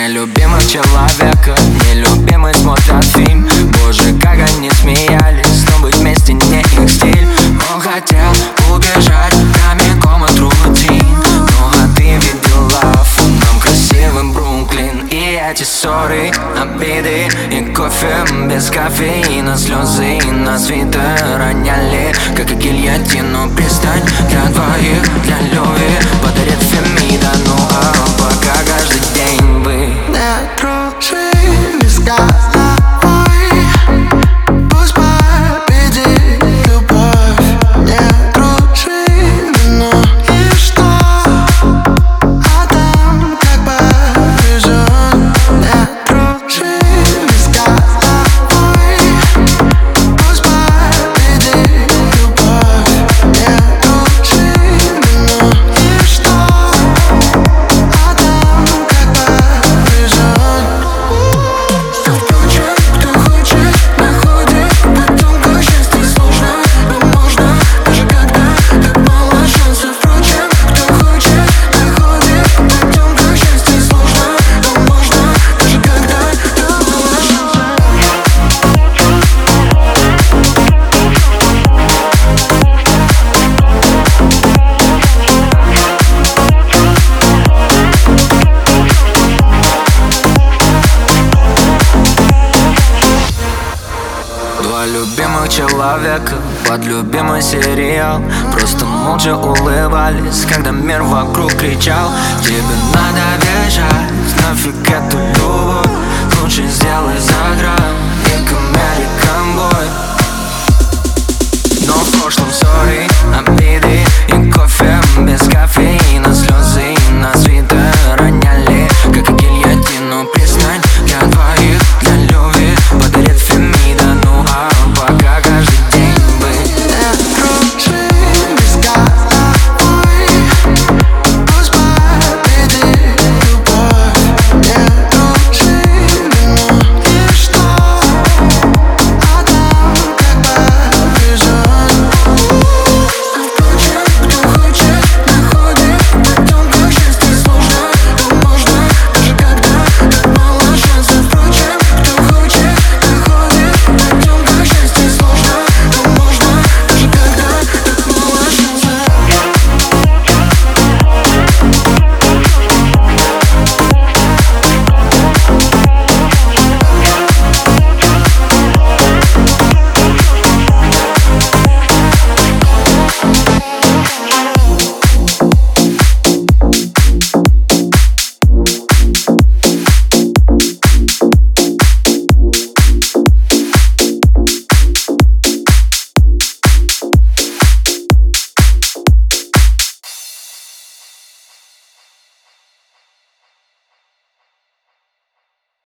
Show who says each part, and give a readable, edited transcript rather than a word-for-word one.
Speaker 1: Нелюбимых человека, нелюбимый смотрят фильм. Боже, как они смеялись, но быть вместе не их стиль. Он хотел убежать прямиком от рутин, ну а ты видела в нам красивым Бруклин. И эти ссоры, обиды и кофе без кофеина, слезы на свитер роняли, как и гильотину. Пристань для двоих, для любви подарит Фемида. Ну а пока каждый день вы
Speaker 2: не дружили с головой. Пусть победит любовь. Не дружили, ну и что? А там как повезет. Не дружили с головой. Пусть победит любовь. Не дружили, ну и что? А там как повезет. Впрочем, кто хочет, находит. Потом счастье сложно, но можно. Даже когда так мало шансов. Впрочем, кто хочет, находит. Потом счастье сложно, но можно. Даже когда так мало шансов.
Speaker 1: Два любимых человека под любимый сериал просто молча улыбались, когда мир вокруг кричал: тебе надо бежать, нафиг эту